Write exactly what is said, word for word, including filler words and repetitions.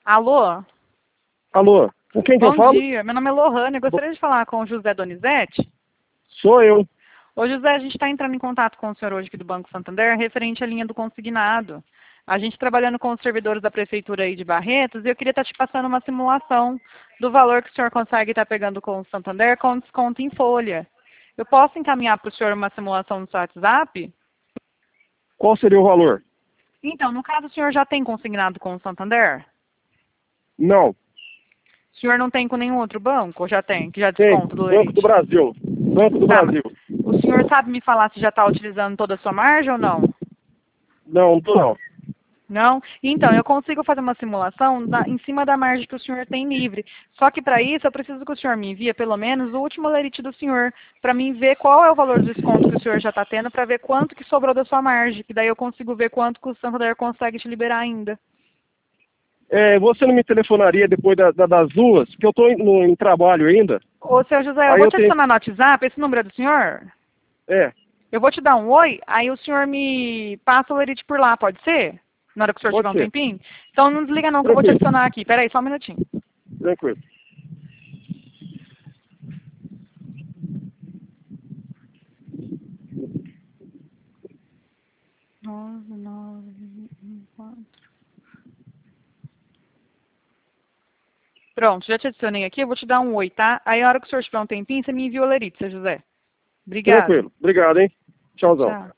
Alô? Alô, com quem que eu Bom falo? dia, meu nome é Lohane, eu gostaria de falar com o José Donizete. Sou eu. Ô José, a gente está entrando em contato com o senhor hoje aqui do Banco Santander, referente à linha do consignado. A gente trabalhando com os servidores da Prefeitura aí de Barretos, e eu queria estar te passando uma simulação do valor que o senhor consegue estar pegando com o Santander com desconto em folha. Eu posso encaminhar para o senhor uma simulação no seu WhatsApp? Qual seria o valor? Então, no caso, o senhor já tem consignado com o Santander? Não, O senhor não tem com nenhum outro banco? Ou já tem, que já tem. desconto do Banco do Lerite? Brasil. Banco do Tá, mas Brasil. o senhor sabe me falar se já está utilizando toda a sua margem ou não? Não, não tô não. Não? Então, eu consigo fazer uma simulação da- em cima da margem que o senhor tem livre. Só que para isso, eu preciso que o senhor me envie, pelo menos, o último lerite do senhor, para mim ver qual é o valor do desconto que o senhor já está tendo, para ver quanto que sobrou da sua margem, que daí eu consigo ver quanto que o Santander consegue te liberar ainda. É, você não me telefonaria depois da- da- das duas? Porque eu tô em, no- em trabalho ainda. Ô, seu José, eu Aí vou eu te tenho... adicionar no WhatsApp, esse número é do senhor? É, Eu vou te dar um oi, aí o senhor me passa o lerite por lá, pode ser? Na hora que o senhor tiver pode um ser. tempinho? Então não desliga não, que eu vou te Tranquilo, adicionar aqui. Pera aí, só um minutinho. tranquilo. Nove, nove, um, quatro. Pronto, já te adicionei aqui, eu vou te dar um oi, tá? Aí a hora que o senhor tiver um tempinho, você me envia o lerite, seu José. Obrigada. Tranquilo. Obrigado, hein? Tchauzão. Tchau.